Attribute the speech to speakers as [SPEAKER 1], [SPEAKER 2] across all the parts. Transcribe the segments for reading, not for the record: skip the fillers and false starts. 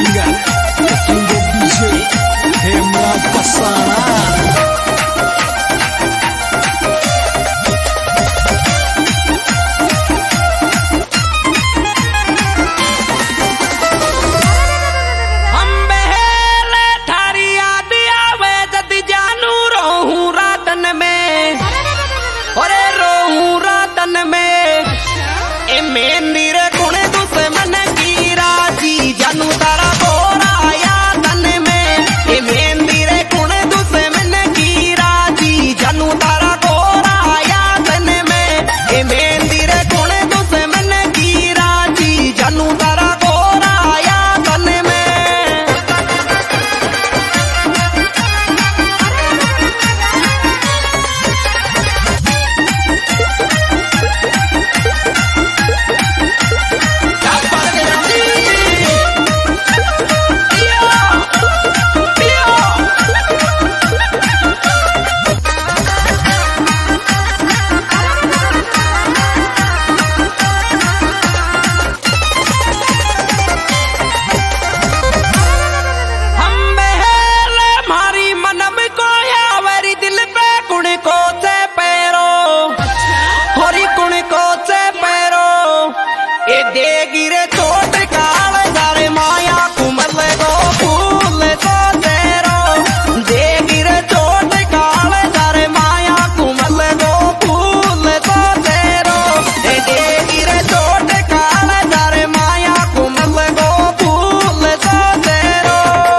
[SPEAKER 1] singer, the king of DJ, Hemraj Pasana.
[SPEAKER 2] मेहंदी रे कुणे दुश्मन की राजी जानू तारा गोरा या तन में। ये मेहंदी रे कुणे दुश्मन की राजी जानू तारा गोरा या तन में। ये मेहंदी रे कुणे दुश्मन की राजी जानू तारा गोरा या तन में। ए देगी रे चोट काले जारे माया कुमल गो फूल तो तेरो। देगी रे चोट काले जारे माया कुमल गो फूल तो तेरो। ए देगी रे चोट काले जारे माया कुमल गो फूल तो तेरो।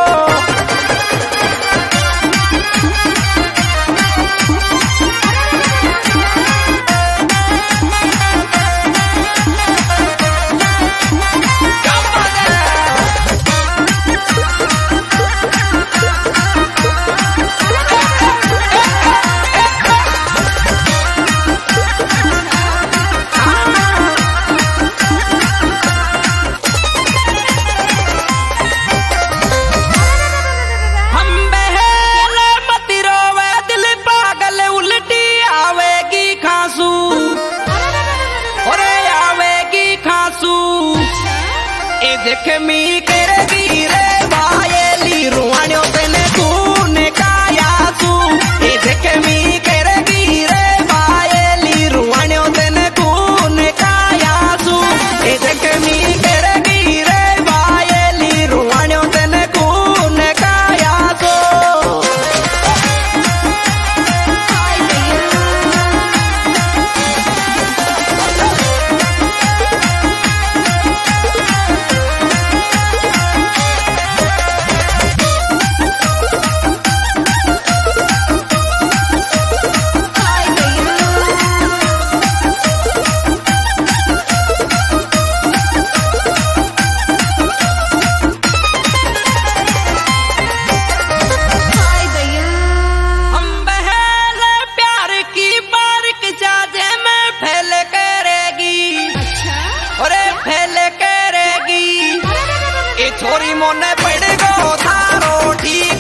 [SPEAKER 2] जख्मी करेगी रे बायली रुआनियों तेने तूने काया तू। ए जख्मी करेगी रे बायली रुआनियों तेने तूने काया तू। ए जख्मी करेगी रे बायली रुआनियों तेने तूने काया तू। छोरी मोने पड़ गो थारो ठीक